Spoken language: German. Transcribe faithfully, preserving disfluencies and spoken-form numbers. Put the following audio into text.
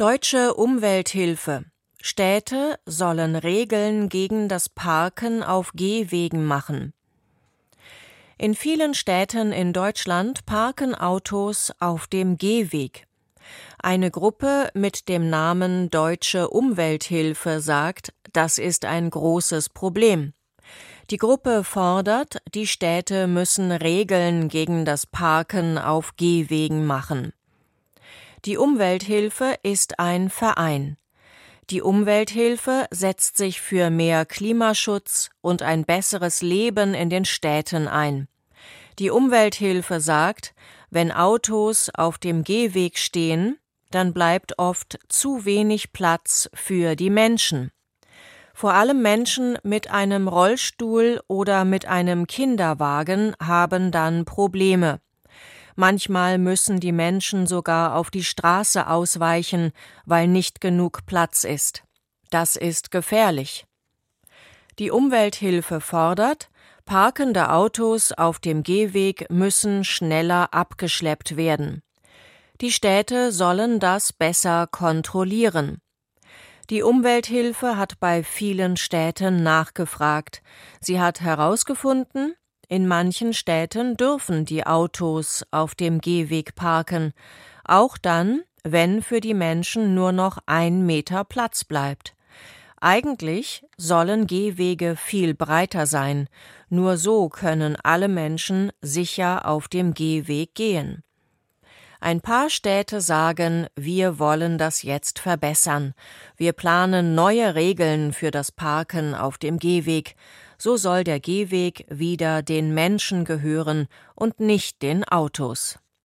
Deutsche Umwelthilfe. Städte sollen Regeln gegen das Parken auf Gehwegen machen. In vielen Städten in Deutschland parken Autos auf dem Gehweg. Eine Gruppe mit dem Namen Deutsche Umwelthilfe sagt, das ist ein großes Problem. Die Gruppe fordert, die Städte müssen Regeln gegen das Parken auf Gehwegen machen. Die Umwelthilfe ist ein Verein. Die Umwelthilfe setzt sich für mehr Klimaschutz und ein besseres Leben in den Städten ein. Die Umwelthilfe sagt, wenn Autos auf dem Gehweg stehen, dann bleibt oft zu wenig Platz für die Menschen. Vor allem Menschen mit einem Rollstuhl oder mit einem Kinderwagen haben dann Probleme. Manchmal müssen die Menschen sogar auf die Straße ausweichen, weil nicht genug Platz ist. Das ist gefährlich. Die Umwelthilfe fordert, parkende Autos auf dem Gehweg müssen schneller abgeschleppt werden. Die Städte sollen das besser kontrollieren. Die Umwelthilfe hat bei vielen Städten nachgefragt. Sie hat herausgefunden, in manchen Städten dürfen die Autos auf dem Gehweg parken, auch dann, wenn für die Menschen nur noch ein Meter Platz bleibt. Eigentlich sollen Gehwege viel breiter sein, nur so können alle Menschen sicher auf dem Gehweg gehen. Ein paar Städte sagen, wir wollen das jetzt verbessern. Wir planen neue Regeln für das Parken auf dem Gehweg. So soll der Gehweg wieder den Menschen gehören und nicht den Autos.